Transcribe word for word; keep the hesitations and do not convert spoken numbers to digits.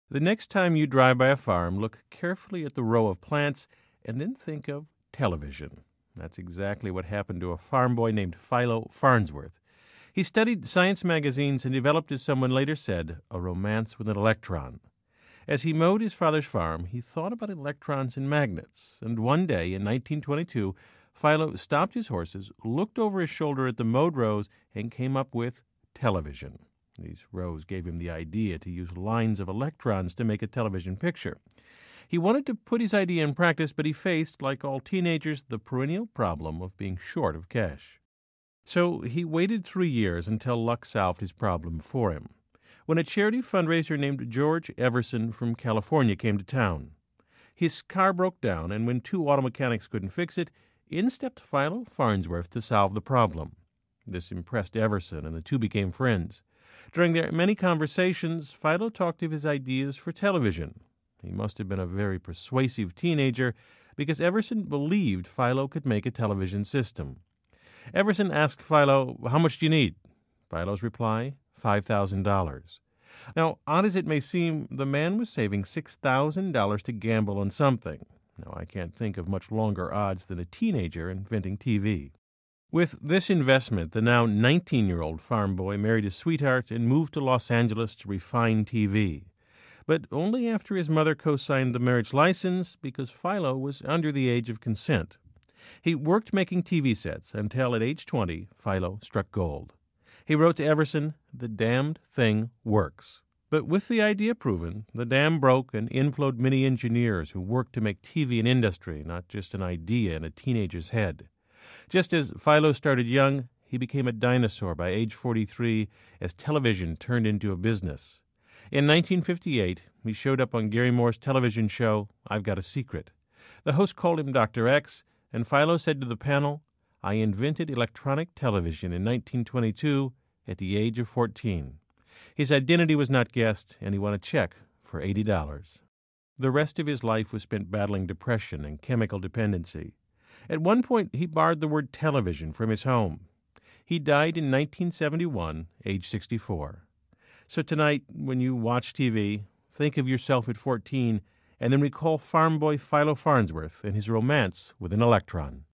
The next time you drive by a farm, look carefully at the row of plants and then think of television. That's exactly what happened to a farm boy named Philo Farnsworth. He studied science magazines and developed, as someone later said, a romance with an electron. As he mowed his father's farm, he thought about electrons and magnets, and one day in nineteen twenty-two, Philo stopped his horses, looked over his shoulder at the mowed rows, and came up with television. These rows gave him the idea to use lines of electrons to make a television picture. He wanted to put his idea in practice, but he faced, like all teenagers, the perennial problem of being short of cash. So he waited three years until luck solved his problem for him, when a charity fundraiser named George Everson from California came to town. His car broke down, and when two auto mechanics couldn't fix it, in stepped Philo Farnsworth to solve the problem. This impressed Everson, and the two became friends. During their many conversations, Philo talked of his ideas for television. He must have been a very persuasive teenager, because Everson believed Philo could make a television system. Everson asked Philo, "How much do you need?" Philo's reply, five thousand dollars. Now, odd as it may seem, the man was saving six thousand dollars to gamble on something. Now, I can't think of much longer odds than a teenager inventing T V. With this investment, the now nineteen-year-old farm boy married his sweetheart and moved to Los Angeles to refine T V. But only after his mother co-signed the marriage license, because Philo was under the age of consent. He worked making T V sets until at age twenty, Philo struck gold. He wrote to Everson, "The damned thing works." But with the idea proven, the dam broke and in flowed many engineers who worked to make T V an industry, not just an idea in a teenager's head. Just as Philo started young, he became a dinosaur by age forty-three as television turned into a business. In nineteen fifty-eight, he showed up on Gary Moore's television show, I've Got a Secret. The host called him Doctor X, and Philo said to the panel, "I invented electronic television in nineteen twenty-two at the age of fourteen. His identity was not guessed, and he won a check for eighty dollars. The rest of his life was spent battling depression and chemical dependency. At one point, he barred the word television from his home. He died in nineteen seventy-one, age sixty-four. So tonight, when you watch T V, think of yourself at fourteen, and then recall farm boy Philo Farnsworth and his romance with an electron.